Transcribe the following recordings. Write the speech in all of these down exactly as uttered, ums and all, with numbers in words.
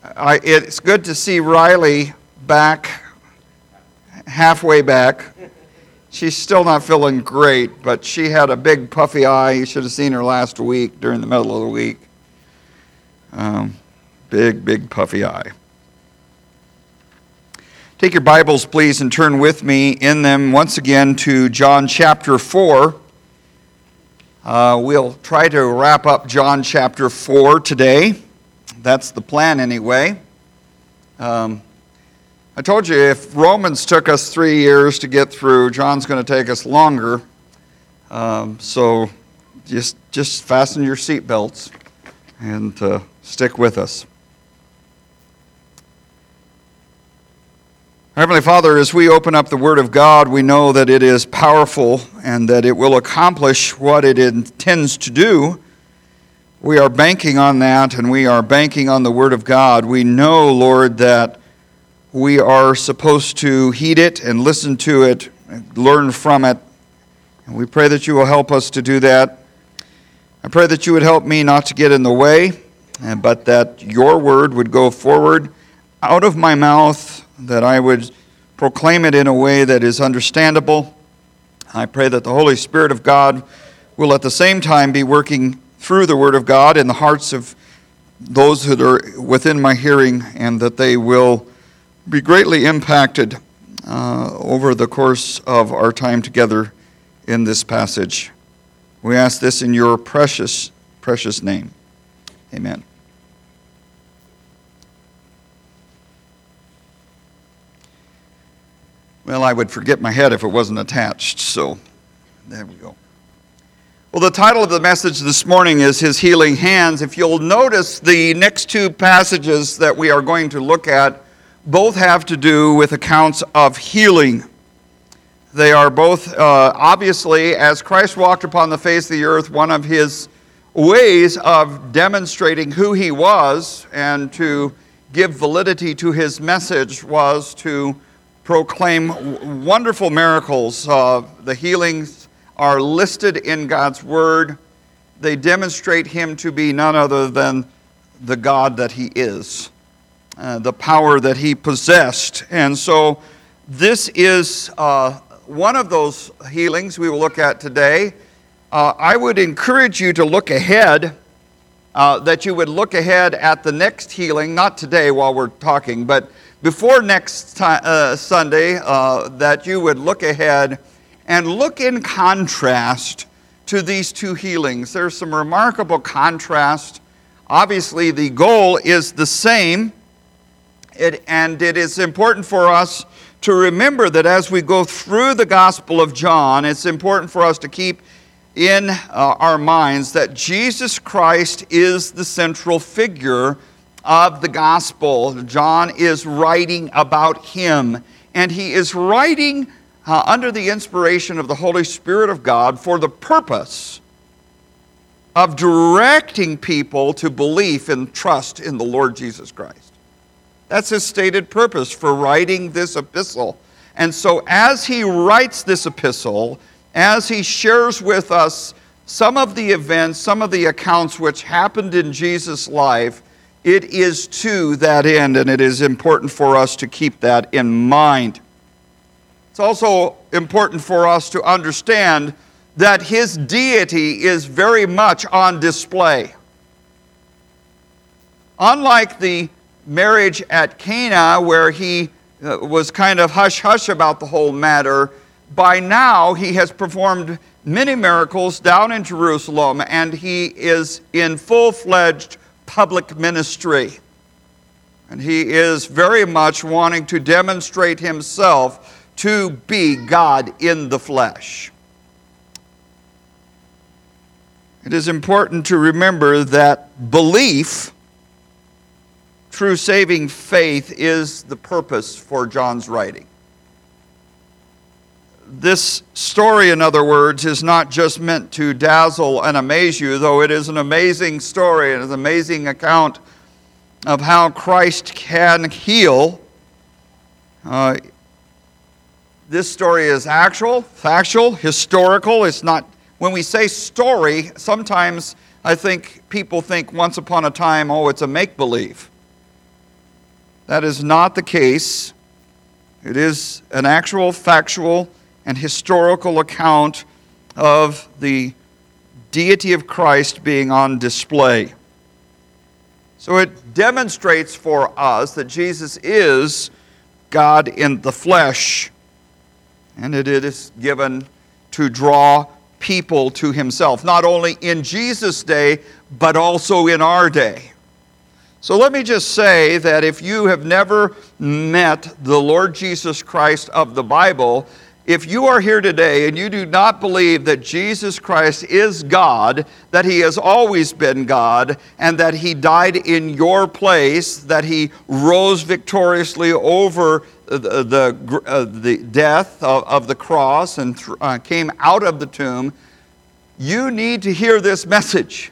I, it's good to see Riley back, halfway back. She's still not feeling great, but she had a big puffy eye. You should have seen her last week during the middle of the week. Um, big, big puffy eye. Take your Bibles, please, and turn with me in them once again to John chapter four. Uh, we'll try to wrap up John chapter four today. That's the plan anyway. Um, I told you if Romans took us three years to get through, John's going to take us longer. Um, so just just fasten your seatbelts and uh, stick with us. Heavenly Father, as we open up the Word of God, we know that it is powerful and that it will accomplish what it intends to do. We are banking on that, and we are banking on the Word of God. We know, Lord, that we are supposed to heed it and listen to it, and learn from it. And we pray that you will help us to do that. I pray that you would help me not to get in the way, but that your Word would go forward out of my mouth, that I would proclaim it in a way that is understandable. I pray that the Holy Spirit of God will at the same time be working through the Word of God in the hearts of those that are within my hearing, and that they will be greatly impacted uh, over the course of our time together in this passage. We ask this in your precious, precious name. Amen. Well, I would forget my head if it wasn't attached, so there we go. Well, the title of the message this morning is His Healing Hands. If you'll notice, the next two passages that we are going to look at both have to do with accounts of healing. They are both, uh, obviously, as Christ walked upon the face of the earth, one of His ways of demonstrating who He was and to give validity to His message was to proclaim wonderful miracles. Uh, the healings are listed in God's Word. They demonstrate Him to be none other than the God that He is, uh, the power that He possessed. And so this is uh, one of those healings we will look at today. Uh, I would encourage you to look ahead, uh, that you would look ahead at the next healing, not today while we're talking, but before next time, uh, Sunday, uh, that you would look ahead and look in contrast to these two healings. There's some remarkable contrast. Obviously, the goal is the same, it, and it is important for us to remember that as we go through the Gospel of John, it's important for us to keep in uh, our minds that Jesus Christ is the central figure of the gospel. John is writing about Him, and he is writing uh, under the inspiration of the Holy Spirit of God for the purpose of directing people to belief and trust in the Lord Jesus Christ. That's his stated purpose for writing this epistle. And so as he writes this epistle, as he shares with us some of the events, some of the accounts which happened in Jesus' life, it is to that end, and it is important for us to keep that in mind. It's also important for us to understand that His deity is very much on display. Unlike the marriage at Cana, where He was kind of hush-hush about the whole matter, by now He has performed many miracles down in Jerusalem, and He is in full-fledged public ministry. And He is very much wanting to demonstrate Himself to be God in the flesh. It is important to remember that belief, true saving faith, is the purpose for John's writing. This story, in other words, is not just meant to dazzle and amaze you, though it is an amazing story and an amazing account of how Christ can heal. Uh, this story is actual, factual, historical. It's not, when we say story, sometimes I think people think once upon a time, oh, it's a make-believe. That is not the case. It is an actual, factual, and historical account of the deity of Christ being on display. So it demonstrates for us that Jesus is God in the flesh, and it is given to draw people to himself, not only in Jesus' day, but also in our day. So let me just say that if you have never met the Lord Jesus Christ of the Bible, if you are here today and you do not believe that Jesus Christ is God, that he has always been God, and that he died in your place, that he rose victoriously over the, the, uh, the death of, of the cross and th- uh, came out of the tomb, you need to hear this message.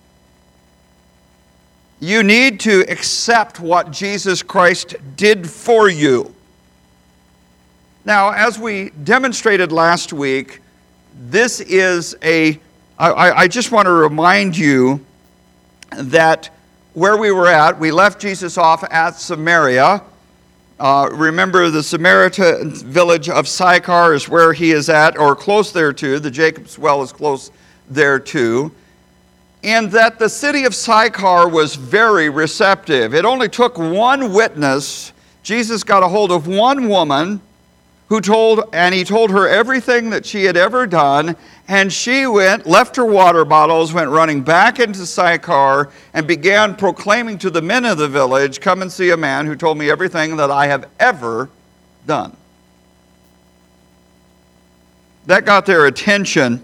You need to accept what Jesus Christ did for you. Now, as we demonstrated last week, this is a, I, I just want to remind you that where we were at, we left Jesus off at Samaria. Uh, remember, the Samaritan village of Sychar is where he is at, or close thereto. The Jacob's well is close thereto. And that the city of Sychar was very receptive. It only took one witness. Jesus got a hold of one woman who told, and he told her everything that she had ever done, and she went, left her water bottles, went running back into Sychar, and began proclaiming to the men of the village, "Come and see a man who told me everything that I have ever done." That got their attention.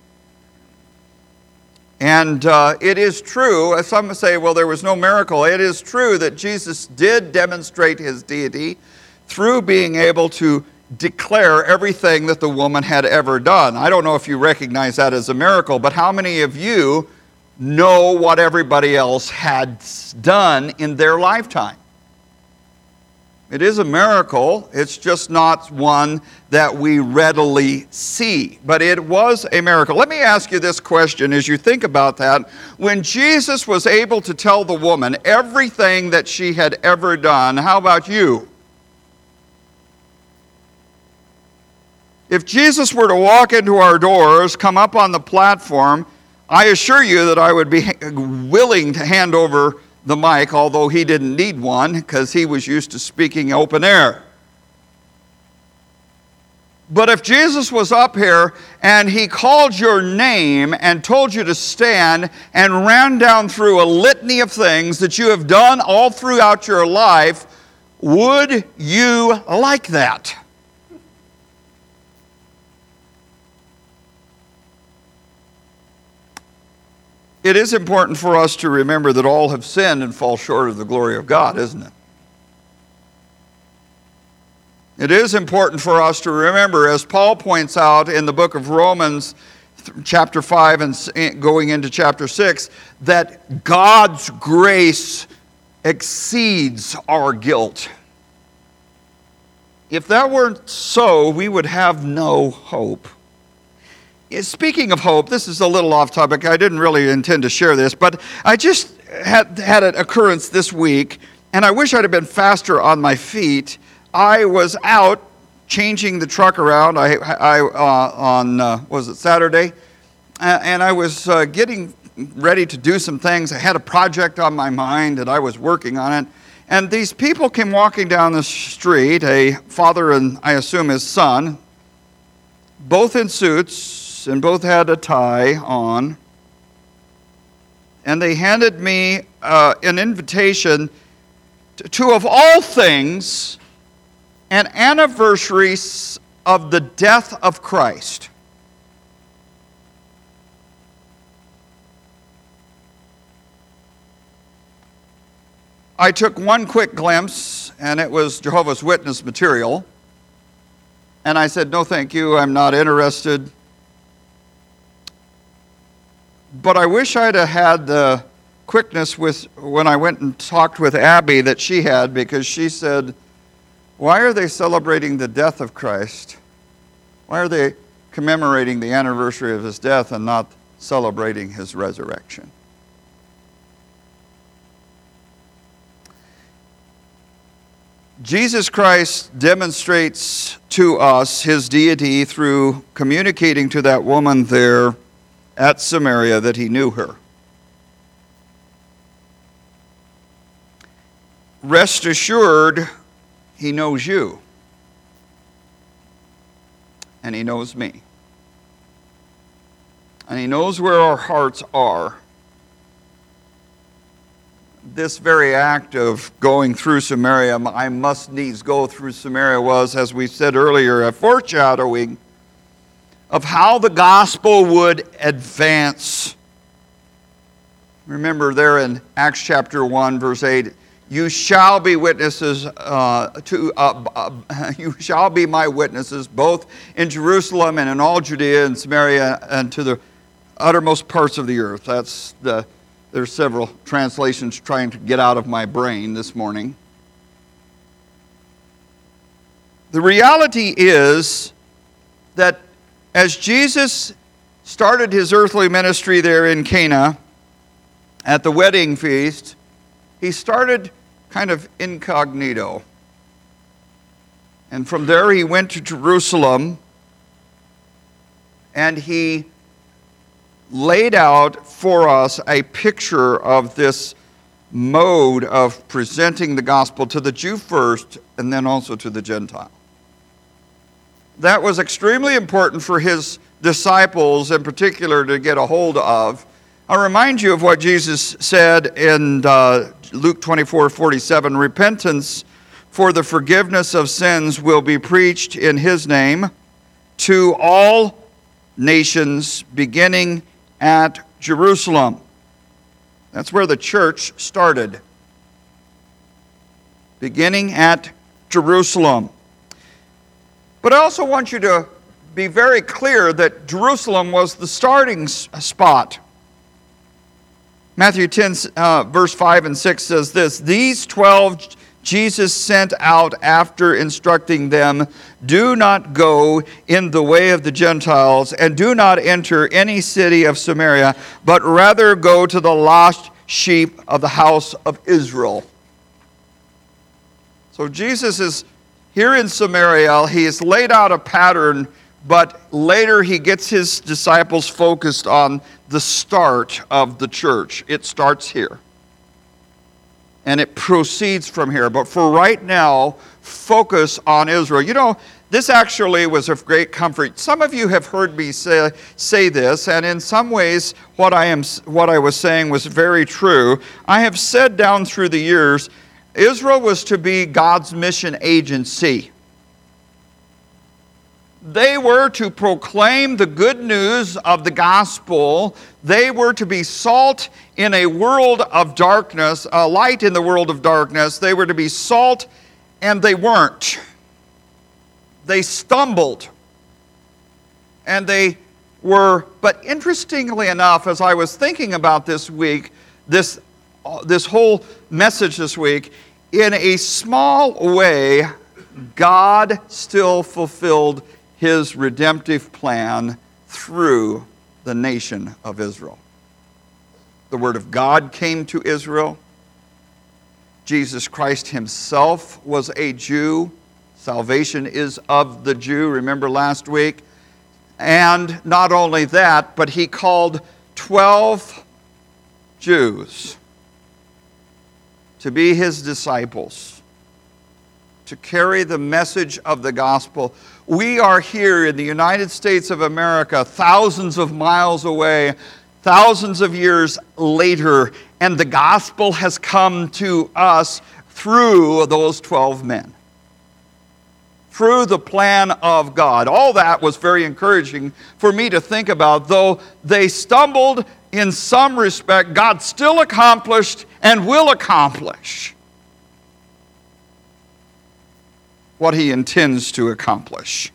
And uh, it is true, some say, well, there was no miracle. It is true that Jesus did demonstrate his deity through being able to declare everything that the woman had ever done. I don't know if you recognize that as a miracle, but how many of you know what everybody else had done in their lifetime? It is a miracle. It's just not one that we readily see. But it was a miracle. Let me ask you this question as you think about that. When Jesus was able to tell the woman everything that she had ever done, how about you? If Jesus were to walk into our doors, come up on the platform, I assure you that I would be willing to hand over the mic, although he didn't need one because he was used to speaking open air. But if Jesus was up here and he called your name and told you to stand and ran down through a litany of things that you have done all throughout your life, would you like that? It is important for us to remember that all have sinned and fall short of the glory of God, isn't it? It is important for us to remember, as Paul points out in the book of Romans, chapter five and going into chapter six, that God's grace exceeds our guilt. If that weren't so, we would have no hope. Speaking of hope, this is a little off topic. I didn't really intend to share this, but I just had, had an occurrence this week, and I wish I'd have been faster on my feet. I was out changing the truck around I, I, uh, on, uh, was it Saturday? Uh, and I was uh, getting ready to do some things. I had a project on my mind, and I was working on it. And these people came walking down the street, a father and I assume his son, both in suits, and both had a tie on, and they handed me uh, an invitation to, to, of all things, an anniversary of the death of Christ. I took one quick glimpse, and it was Jehovah's Witness material, and I said, "No, thank you, I'm not interested." But I wish I'd have had the quickness with when I went and talked with Abby that she had, because she said, "Why are they celebrating the death of Christ? Why are they commemorating the anniversary of his death and not celebrating his resurrection?" Jesus Christ demonstrates to us his deity through communicating to that woman there at Samaria that he knew her. Rest assured, he knows you. And he knows me. And he knows where our hearts are. This very act of going through Samaria, I must needs go through Samaria, was, as we said earlier, a foreshadowing of how the gospel would advance. Remember there in Acts chapter one, verse eight, you shall be witnesses uh, to uh, uh, you shall be my witnesses both in Jerusalem and in all Judea and Samaria and to the uttermost parts of the earth. That's the There's several translations trying to get out of my brain this morning. The reality is that as Jesus started his earthly ministry there in Cana at the wedding feast, he started kind of incognito. And from there he went to Jerusalem and he laid out for us a picture of this mode of presenting the gospel to the Jew first and then also to the Gentile. That was extremely important for his disciples in particular to get a hold of. I'll remind you of what Jesus said in uh, Luke twenty-four forty-seven, repentance for the forgiveness of sins will be preached in his name to all nations beginning at Jerusalem. That's where the church started. Beginning at Jerusalem. But I also want you to be very clear that Jerusalem was the starting spot. Matthew ten, uh, verse five and six says this, these twelve Jesus sent out after instructing them, do not go in the way of the Gentiles, and do not enter any city of Samaria, but rather go to the lost sheep of the house of Israel. So Jesus is here in Samaria. He has laid out a pattern, but later he gets his disciples focused on the start of the church. It starts here. And it proceeds from here. But for right now, focus on Israel. You know, this actually was of great comfort. Some of you have heard me say, say this, and in some ways, what I am, what I was saying was very true. I have said down through the years, Israel was to be God's mission agency. They were to proclaim the good news of the gospel. They were to be salt in a world of darkness, a light in the world of darkness. They were to be salt, and they weren't. They stumbled. And they were, but interestingly enough, as I was thinking about this week, this, this whole message this week, in a small way, God still fulfilled his redemptive plan through the nation of Israel. The word of God came to Israel. Jesus Christ himself was a Jew. Salvation is of the Jew, remember last week? And not only that, but he called twelve Jews to be his disciples, to carry the message of the gospel. We are here in the United States of America, thousands of miles away, thousands of years later, and the gospel has come to us through those twelve men. Through the plan of God. All that was very encouraging for me to think about. Though they stumbled in some respect, God still accomplished and will accomplish what he intends to accomplish.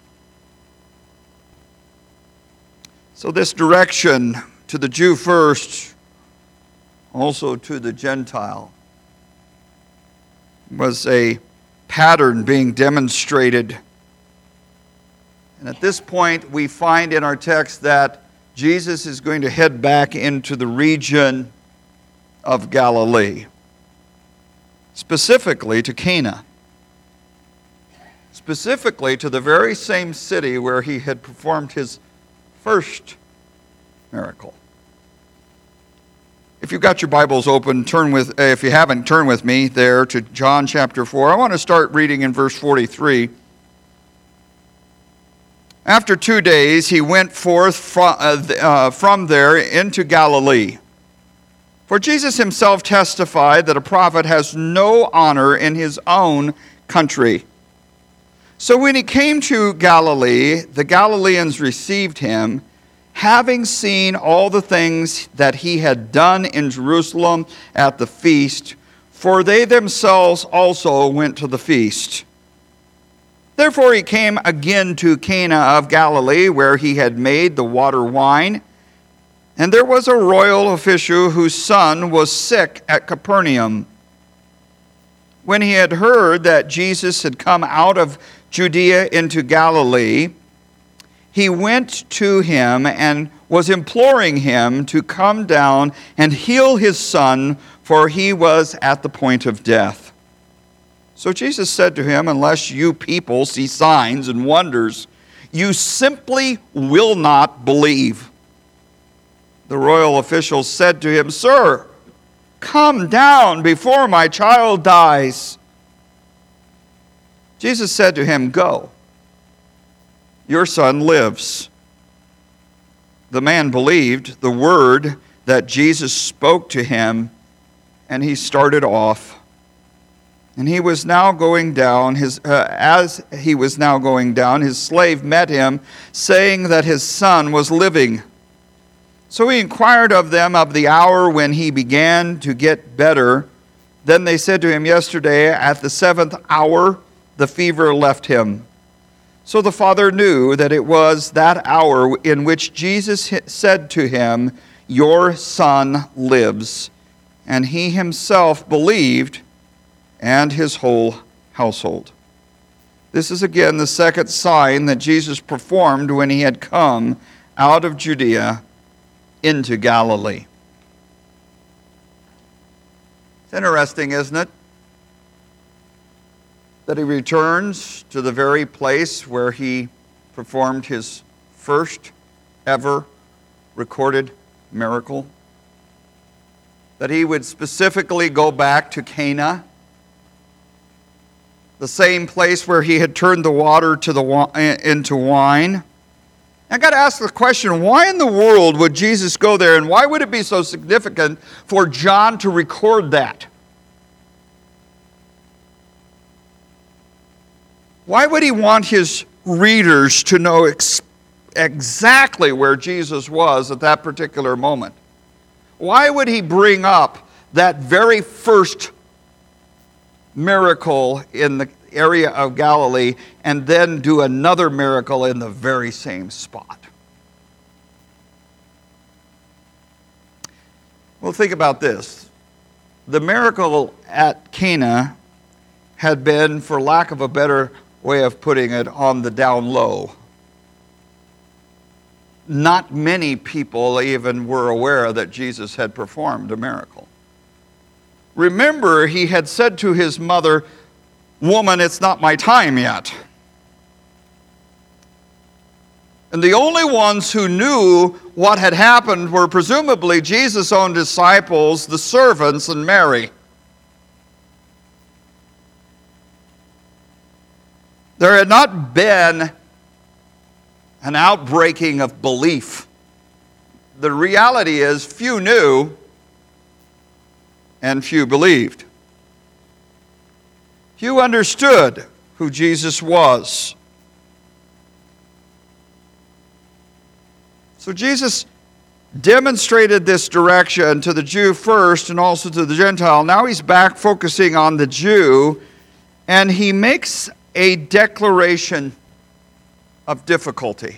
So this direction to the Jew first, also to the Gentile, was a pattern being demonstrated. And at this point, we find in our text that Jesus is going to head back into the region of Galilee, specifically to Cana. specifically to the very same city where he had performed his first miracle. If you've got your Bibles open, turn with, if you haven't, turn with me there to John chapter four. I want to start reading in verse forty-three. After two days, he went forth from, uh, from there into Galilee. For Jesus himself testified that a prophet has no honor in his own country. So when he came to Galilee, the Galileans received him, having seen all the things that he had done in Jerusalem at the feast, for they themselves also went to the feast. Therefore he came again to Cana of Galilee, where he had made the water wine. And there was a royal official whose son was sick at Capernaum. When he had heard that Jesus had come out of Judea into Galilee, he went to him and was imploring him to come down and heal his son, for he was at the point of death. So Jesus said to him, unless you people see signs and wonders, you simply will not believe. The royal official said to him, Sir, come down before my child dies. Jesus said to him, Go, your son lives. The man believed the word that Jesus spoke to him, and he started off. And he was now going down, his, uh, as he was now going down, his slave met him, saying that his son was living. So he inquired of them of the hour when he began to get better. Then they said to him, Yesterday at the seventh hour the fever left him. So the father knew that it was that hour in which Jesus said to him, Your son lives. And he himself believed, and his whole household. This is again the second sign that Jesus performed when he had come out of Judea into Galilee. It's interesting, isn't it, that he returns to the very place where he performed his first ever recorded miracle? That he would specifically go back to Cana, the same place where he had turned the water to the into wine. I got to ask the question, why in the world would Jesus go there, and why would it be so significant for John to record that? Why would he want his readers to know ex- exactly where Jesus was at that particular moment? Why would he bring up that very first miracle in the area of Galilee and then do another miracle in the very same spot? Well, think about this. The miracle at Cana had been, for lack of a better way of putting it, on the down low. Not many people even were aware that Jesus had performed a miracle. Remember, he had said to his mother, Woman, it's not my time yet. And the only ones who knew what had happened were presumably Jesus' own disciples, the servants, and Mary. There had not been an outbreaking of belief. The reality is, few knew and few believed. Few understood who Jesus was. So Jesus demonstrated this direction to the Jew first and also to the Gentile. Now he's back focusing on the Jew, and he makes a declaration of difficulty.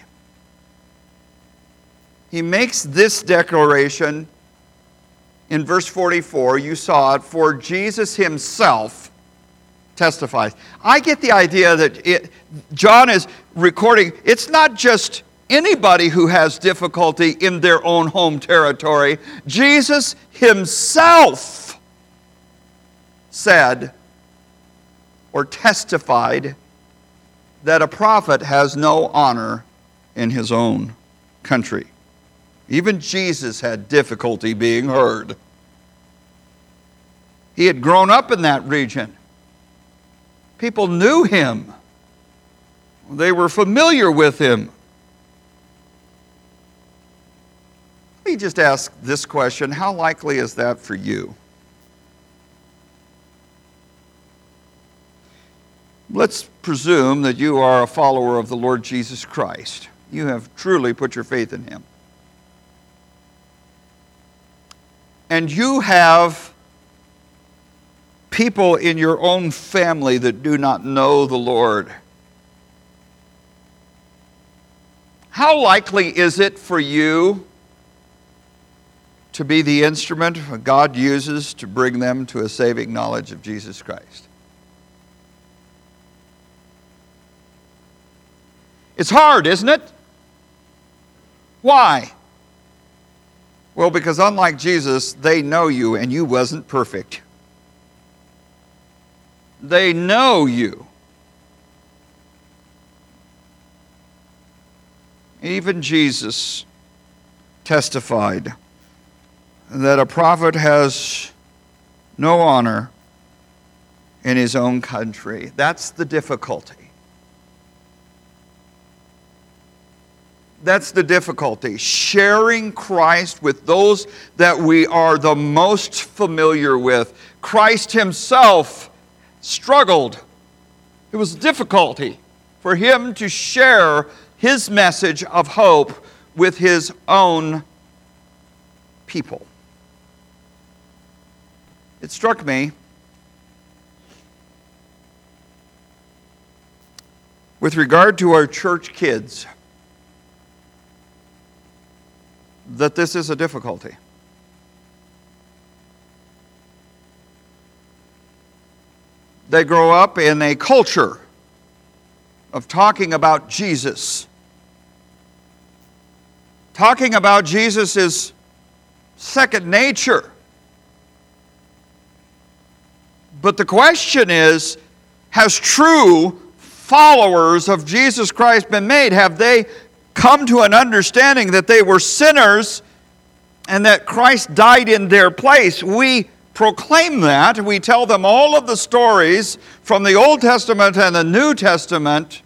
He makes this declaration in verse forty-four. You saw it. For Jesus himself testifies. I get the idea that it, John is recording, it's not just anybody who has difficulty in their own home territory. Jesus himself said or testified that a prophet has no honor in his own country. Even Jesus had difficulty being heard. He had grown up in that region. People knew him. They were familiar with him. Let me just ask this question. How likely is that for you? Let's presume that you are a follower of the Lord Jesus Christ. You have truly put your faith in him. And you have people in your own family that do not know the Lord. How likely is it for you to be the instrument God uses to bring them to a saving knowledge of Jesus Christ? It's hard, isn't it? Why? Well, because unlike Jesus, they know you and you wasn't perfect. They know you. Even Jesus testified that a prophet has no honor in his own country. That's the difficulty. That's the difficulty. Sharing Christ with those that we are the most familiar with. Christ himself struggled. It was difficulty for him to share his message of hope with his own people. It struck me with regard to our church kids that this is a difficulty. They grow up in a culture of talking about Jesus. Talking about Jesus is second nature. But the question is, has true followers of Jesus Christ been made? Have they come to an understanding that they were sinners and that Christ died in their place? We proclaim that. We tell them all of the stories from the Old Testament and the New Testament.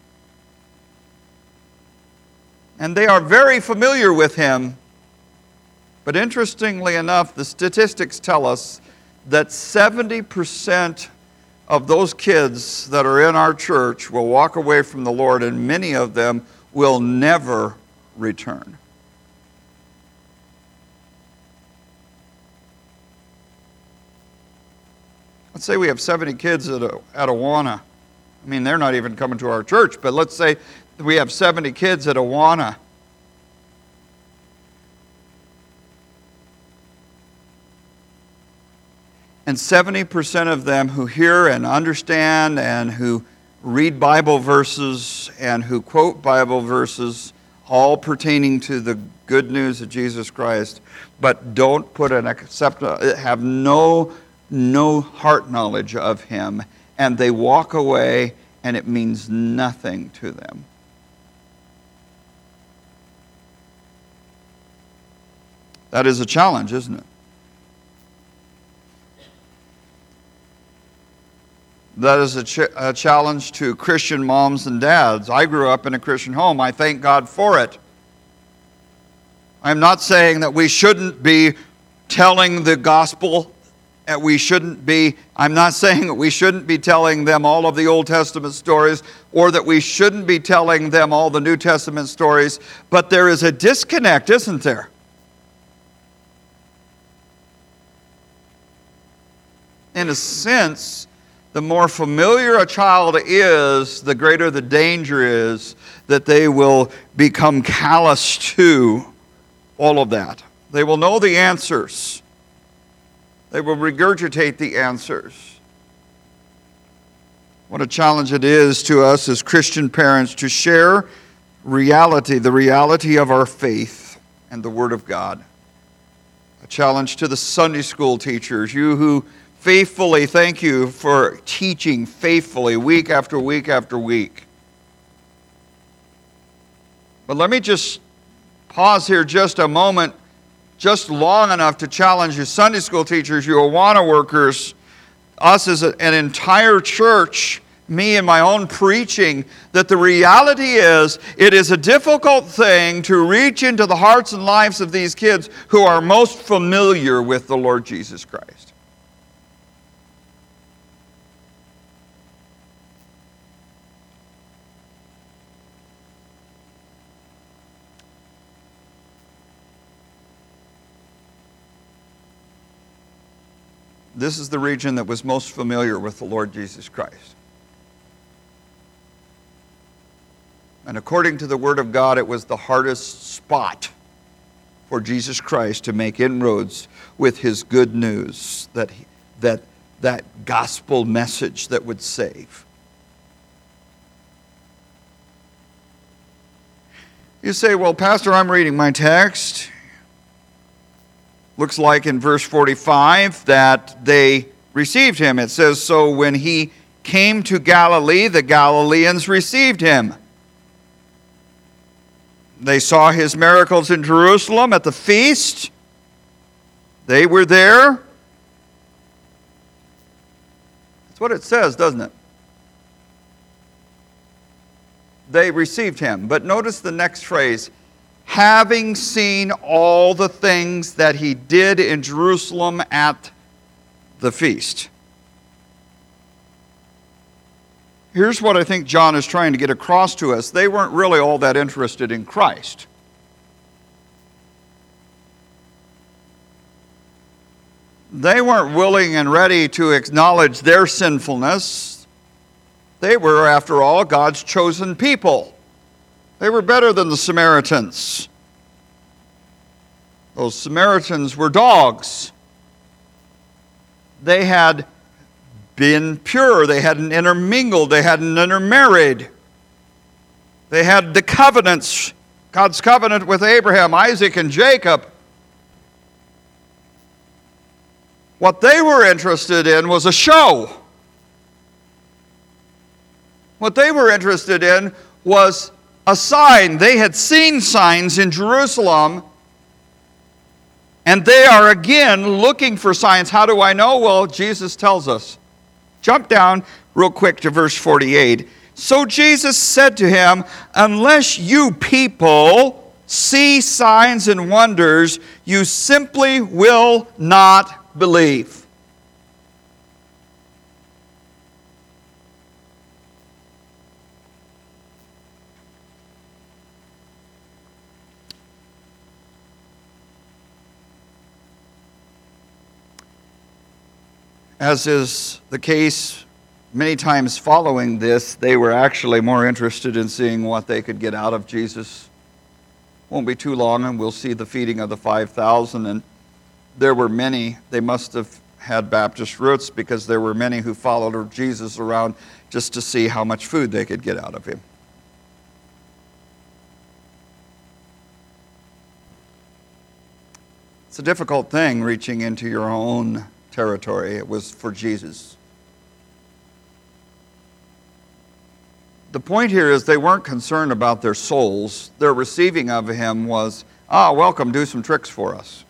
And they are very familiar with him. But interestingly enough, the statistics tell us that seventy percent of those kids that are in our church will walk away from the Lord, and many of them will never return. Let's say we have seventy kids at, a, at Awana. I mean, they're not even coming to our church, but let's say we have seventy kids at Awana. And seventy percent of them who hear and understand and who read Bible verses and who quote Bible verses, all pertaining to the good news of Jesus Christ, but don't put an accept, have no, no heart knowledge of him, and they walk away and it means nothing to them. That is a challenge, isn't it? That is a, ch- a challenge to Christian moms and dads. I grew up in a Christian home. I thank God for it. I'm not saying that we shouldn't be telling the gospel. That we shouldn't be, I'm not saying that we shouldn't be telling them all of the Old Testament stories or that we shouldn't be telling them all the New Testament stories, but there is a disconnect, isn't there? In a sense, the more familiar a child is, the greater the danger is that they will become callous to all of that. They will know the answers. They will regurgitate the answers. What a challenge it is to us as Christian parents to share reality, the reality of our faith and the Word of God. A challenge to the Sunday school teachers, you who faithfully, thank you for teaching faithfully week after week after week. But let me just pause here just a moment, just long enough to challenge you Sunday school teachers, you Awana workers, us as a, an entire church, me and my own preaching, that the reality is it is a difficult thing to reach into the hearts and lives of these kids who are most familiar with the Lord Jesus Christ. This is the region that was most familiar with the Lord Jesus Christ. And according to the Word of God, it was the hardest spot for Jesus Christ to make inroads with His good news, that, that, that gospel message that would save. You say, well, Pastor, I'm reading my text. Looks like in verse forty-five that they received Him. It says, so when He came to Galilee, the Galileans received Him. They saw His miracles in Jerusalem at the feast. They were there. That's what it says, doesn't it? They received Him. But notice the next phrase, having seen all the things that He did in Jerusalem at the feast. Here's what I think John is trying to get across to us. They weren't really all that interested in Christ. They weren't willing and ready to acknowledge their sinfulness. They were, after all, God's chosen people. They were better than the Samaritans. Those Samaritans were dogs. They had been pure. They hadn't intermingled. They hadn't intermarried. They had the covenants, God's covenant with Abraham, Isaac, and Jacob. What they were interested in was a show. What they were interested in was a sign. They had seen signs in Jerusalem, and they are again looking for signs. How do I know? Well, Jesus tells us. Jump down real quick to verse forty-eight. So Jesus said to him, unless you people see signs and wonders, you simply will not believe. As is the case many times following this, they were actually more interested in seeing what they could get out of Jesus. Won't be too long and we'll see the feeding of the five thousand. And there were many, they must have had Baptist roots because there were many who followed Jesus around just to see how much food they could get out of Him. It's a difficult thing reaching into your own territory. It was for Jesus. The point here is they weren't concerned about their souls. Their receiving of Him was, ah, welcome, do some tricks for us.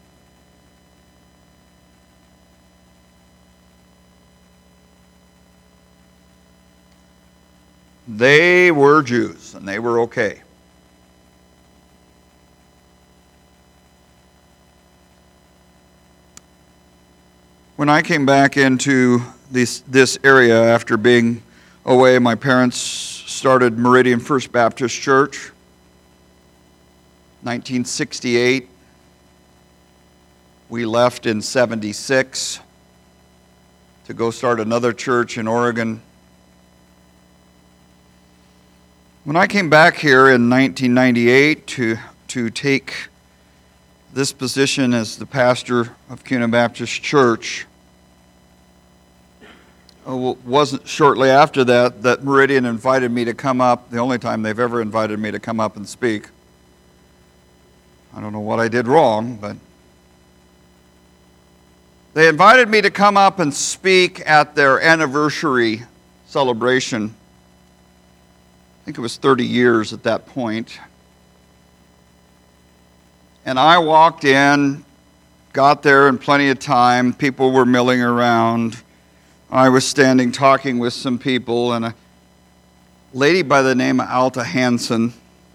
They were Jews, and they were okay. When I came back into this, this area after being away, my parents started Meridian First Baptist Church, nineteen sixty-eight. We left in seventy-six to go start another church in Oregon. When I came back here in nineteen ninety-eight to, to take this position as the pastor of Kuna Baptist Church, it wasn't shortly after that that Meridian invited me to come up, the only time they've ever invited me to come up and speak. I don't know what I did wrong, but they invited me to come up and speak at their anniversary celebration. I think it was thirty years at that point. And I walked in, got there in plenty of time. People were milling around. I was standing talking with some people, and a lady by the name of Alta Hansen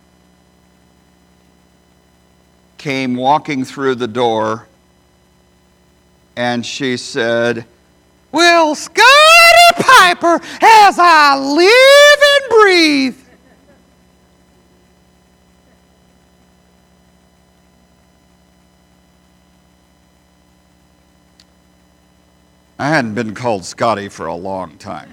came walking through the door, and she said, "Well, Scotty Piper, as I live and breathe." I hadn't been called Scotty for a long time.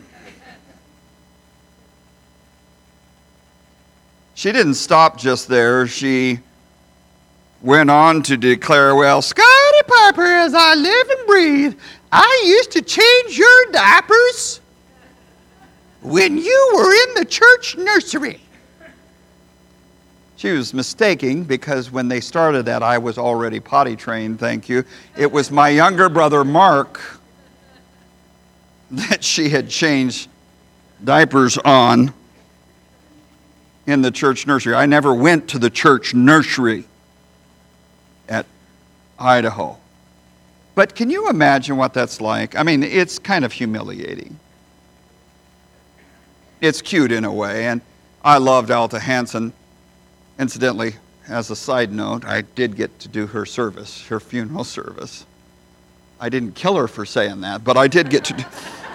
She didn't stop just there. She went on to declare, "Well, Scotty Piper, as I live and breathe, I used to change your diapers when you were in the church nursery." She was mistaking, because when they started that, I was already potty trained, thank you. It was my younger brother, Mark, that she had changed diapers on in the church nursery. I never went to the church nursery at Idaho. But can you imagine what that's like? I mean, it's kind of humiliating. It's cute in a way, and I loved Alta Hansen. Incidentally, as a side note, I did get to do her service, her funeral service. I didn't kill her for saying that, but I did get to do.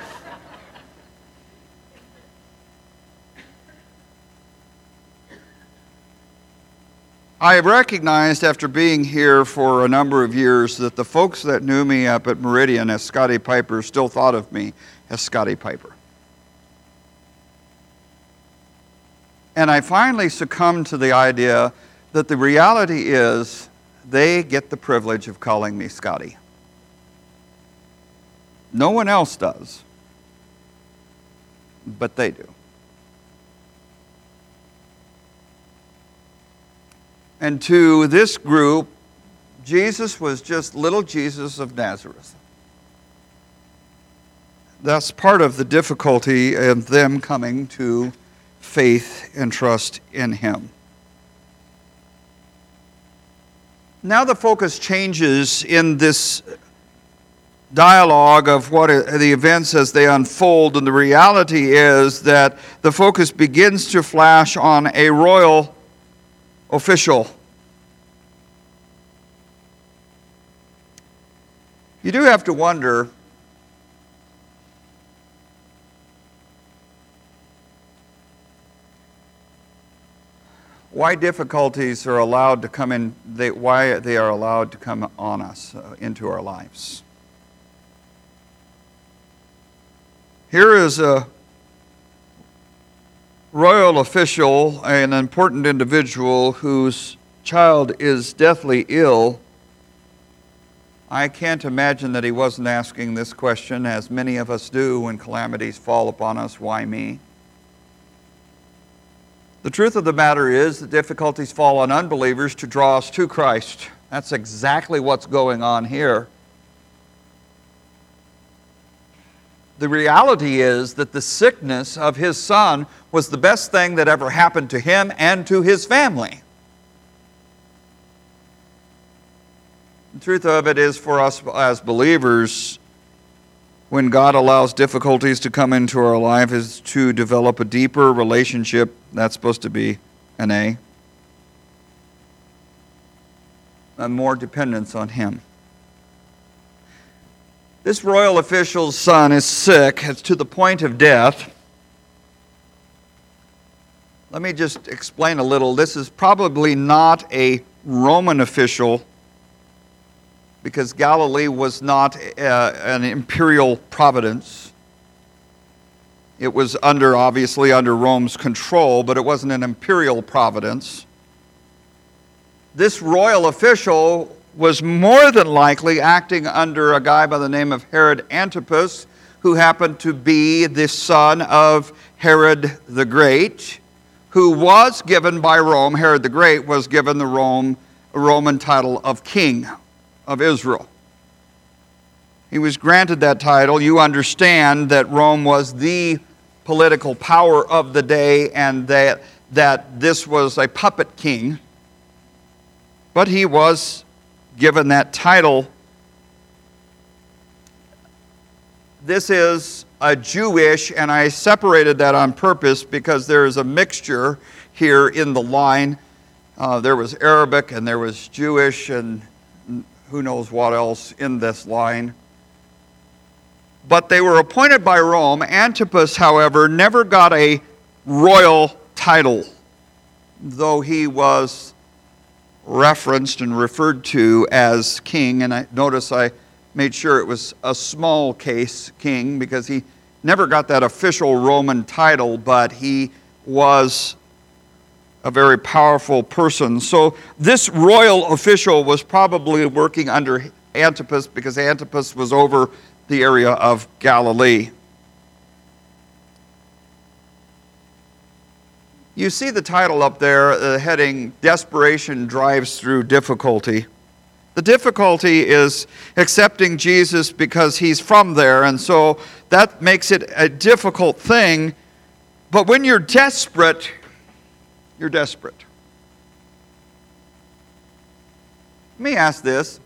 I recognized after being here for a number of years that the folks that knew me up at Meridian as Scotty Piper still thought of me as Scotty Piper. And I finally succumbed to the idea that the reality is they get the privilege of calling me Scotty. No one else does, but they do. And to this group, Jesus was just little Jesus of Nazareth. That's part of the difficulty of them coming to faith and trust in Him. Now the focus changes in this dialogue of what the events as they unfold, and the reality is that the focus begins to flash on a royal official. You do have to wonder why difficulties are allowed to come in, they, why they are allowed to come on us, uh, into our lives. Here is a royal official, an important individual whose child is deathly ill. I can't imagine that he wasn't asking this question, as many of us do when calamities fall upon us: why me? The truth of the matter is that difficulties fall on unbelievers to draw us to Christ. That's exactly what's going on here. The reality is that the sickness of his son was the best thing that ever happened to him and to his family. The truth of it is, for us as believers, when God allows difficulties to come into our life, is to develop a deeper relationship. That's supposed to be an A. And more dependence on Him. This royal official's son is sick. It's to the point of death. Let me just explain a little. This is probably not a Roman official, because Galilee was not uh, an imperial providence. It was under, obviously, under Rome's control, but it wasn't an imperial providence. This royal official was more than likely acting under a guy by the name of Herod Antipas, who happened to be the son of Herod the Great, who was given by Rome, Herod the Great was given the Rome, Roman title of king of Israel. He was granted that title. You understand that Rome was the political power of the day, and that, that this was a puppet king. But he was given that title. This is a Jewish, and I separated that on purpose because there is a mixture here in the line. Uh, there was Arabic and there was Jewish and who knows what else in this line. But they were appointed by Rome. Antipas, however, never got a royal title, though he was referenced and referred to as king. And I notice I made sure it was a small case king because he never got that official Roman title, but he was a very powerful person. So this royal official was probably working under Antipas because Antipas was over the area of Galilee. You see the title up there, the heading, Desperation Drives Through Difficulty. The difficulty is accepting Jesus because he's from there, and so that makes it a difficult thing. But when you're desperate, you're desperate. Let me ask this.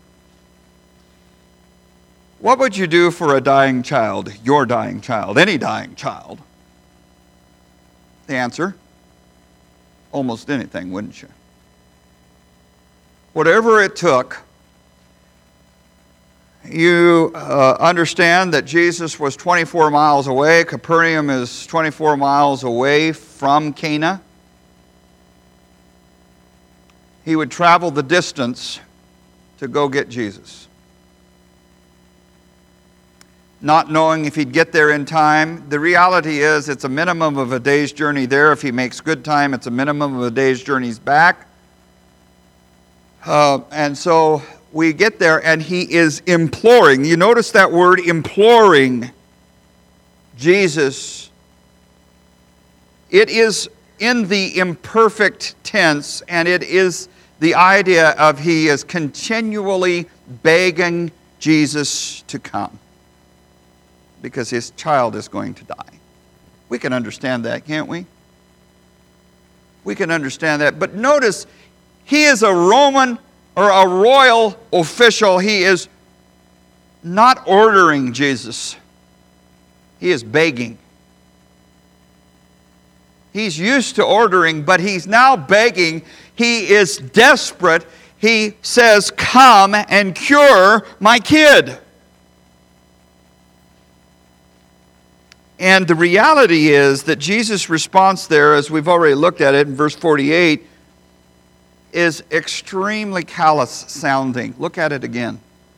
What would you do for a dying child, your dying child, any dying child? The answer, almost anything, wouldn't you? Whatever it took. You uh, understand that Jesus was twenty-four miles away. Capernaum is twenty-four miles away from Cana. He would travel the distance to go get Jesus, not knowing if he'd get there in time. The reality is it's a minimum of a day's journey there. If he makes good time, it's a minimum of a day's journeys back. Uh, and so we get there, and he is imploring. You notice that word, imploring Jesus. It is in the imperfect tense, and it is the idea of he is continually begging Jesus to come because his child is going to die. We can understand that, can't we? We can understand that. But notice, he is a Roman or a royal official. He is not ordering Jesus. He is begging. He's used to ordering, but he's now begging. He is desperate. He says, "Come and cure my kid." And the reality is that Jesus' response there, as we've already looked at it in verse forty-eight, is extremely callous sounding. Look at it again.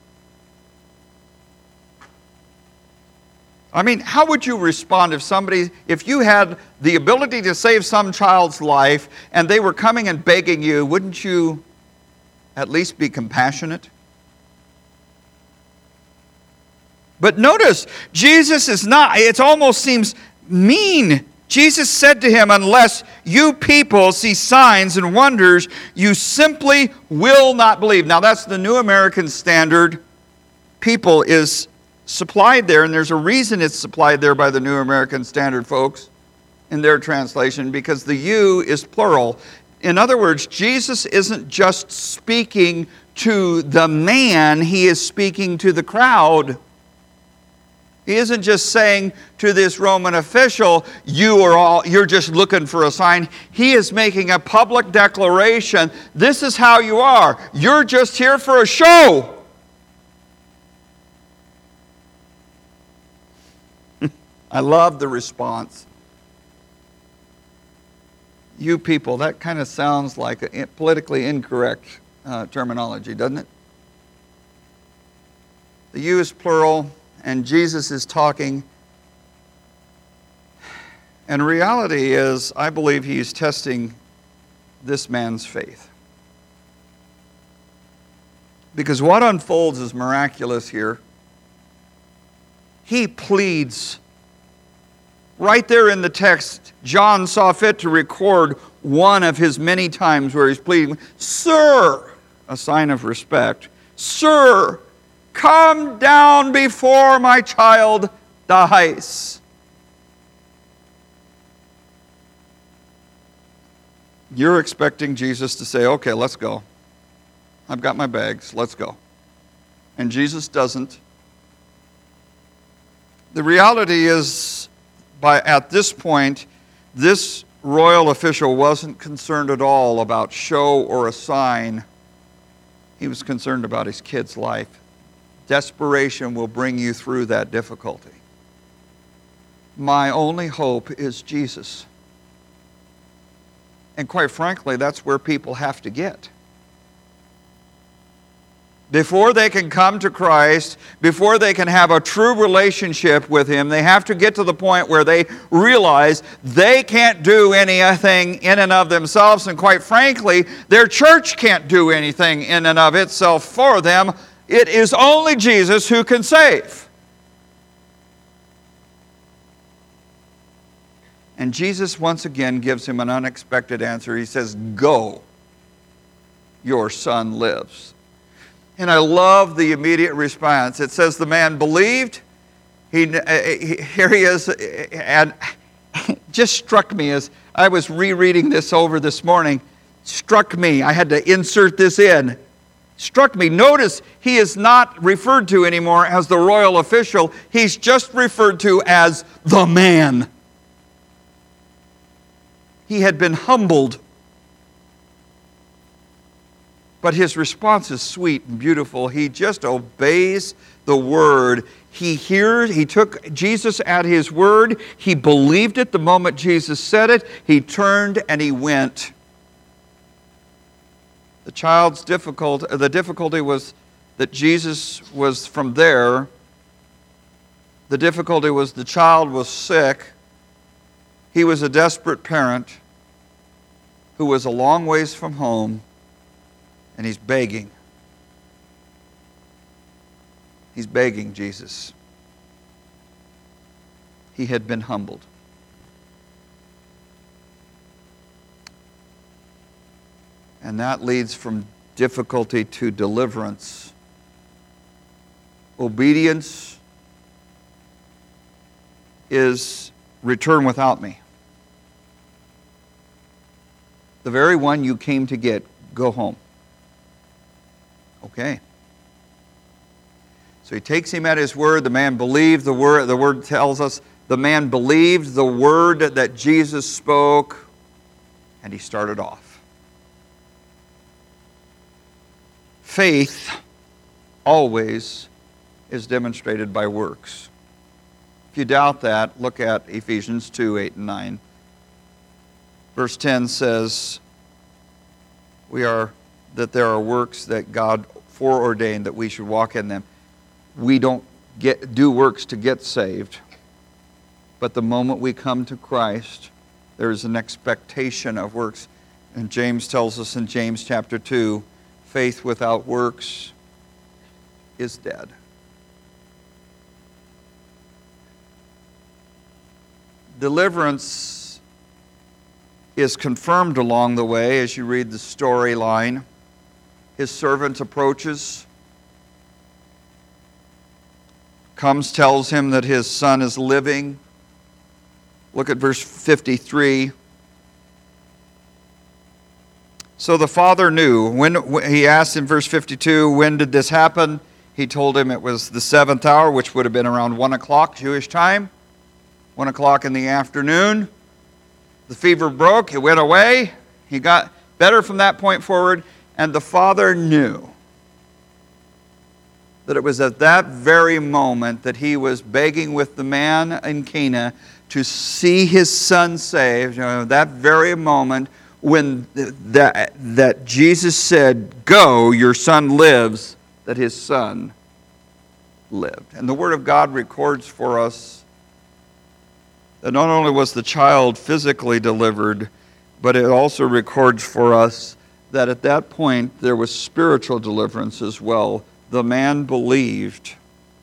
I mean, how would you respond if somebody, if you had the ability to save some child's life and they were coming and begging you, wouldn't you at least be compassionate? But notice, Jesus is not, it almost seems mean. Jesus said to him, "Unless you people see signs and wonders, you simply will not believe." Now that's the New American Standard. People is supplied there, and there's a reason it's supplied there by the New American Standard, folks, in their translation, because the you is plural. In other words, Jesus isn't just speaking to the man, he is speaking to the crowd. He isn't just saying to this Roman official, you are all, you're just looking for a sign. He is making a public declaration. This is how you are. You're just here for a show. I love the response. You people, that kind of sounds like a politically incorrect uh, terminology, doesn't it? The you is plural, and Jesus is talking. And reality is, I believe he's testing this man's faith. Because what unfolds is miraculous here. He pleads. Right there in the text, John saw fit to record one of his many times where he's pleading, "Sir," a sign of respect, "Sir, come down before my child dies." You're expecting Jesus to say, "Okay, let's go. I've got my bags. Let's go. And Jesus doesn't. The reality is, by at this point, this royal official wasn't concerned at all about show or a sign. He was concerned about his kid's life. Desperation will bring you through that difficulty. My only hope is Jesus. And quite frankly, that's where people have to get. Before they can come to Christ, before they can have a true relationship with Him, they have to get to the point where they realize they can't do anything in and of themselves, and quite frankly, their church can't do anything in and of itself for them. It is only Jesus who can save. And Jesus once again gives him an unexpected answer. He says, "Go, your son lives." And I love the immediate response. It says the man believed. He, he here he is, and it just struck me as I was rereading this over this morning. Struck me. I had to insert this in. Struck me. Notice he is not referred to anymore as the royal official. He's just referred to as the man. He had been humbled. But his response is sweet and beautiful. He just obeys the word. He hears, he took Jesus at his word. He believed it the moment Jesus said it. He turned and he went. The child's difficult, the difficulty was that Jesus was from there. The difficulty was the child was sick. He was a desperate parent who was a long ways from home. And he's begging. He's begging Jesus. He had been humbled. And that leads from difficulty to deliverance. Obedience is return without me. The very one you came to get, go home. Okay. So he takes him at his word. The man believed the word. The word tells us the man believed the word that Jesus spoke, and he started off. Faith always is demonstrated by works. If you doubt that, look at Ephesians two, eight, and nine. Verse ten says, we are that there are works that God foreordained that we should walk in them. We don't get do works to get saved. But the moment we come to Christ, there is an expectation of works. And James tells us in James chapter two, faith without works is dead. Deliverance is confirmed along the way as you read the storyline. His servant approaches, comes, tells him that his son is living. Look at verse fifty-three. So the father knew. When he asked in verse fifty-two, when did this happen? He told him it was the seventh hour, which would have been around one o'clock Jewish time. One o'clock in the afternoon. The fever broke. It went away. He got better from that point forward. And the father knew that it was at that very moment that he was begging with the man in Cana to see his son saved. You know, that very moment when that, that Jesus said, go, your son lives, that his son lived. And the Word of God records for us that not only was the child physically delivered, but it also records for us that at that point there was spiritual deliverance as well. The man believed,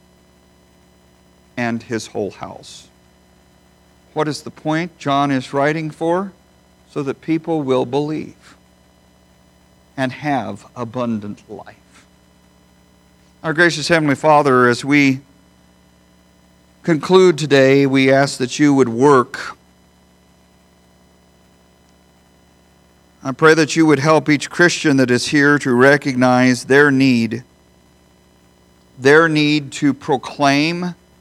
and his whole house. What is the point John is writing for? So that people will believe and have abundant life. Our gracious Heavenly Father, as we conclude today, we ask that you would work I pray that you would help each Christian that is here to recognize their need, their need to proclaim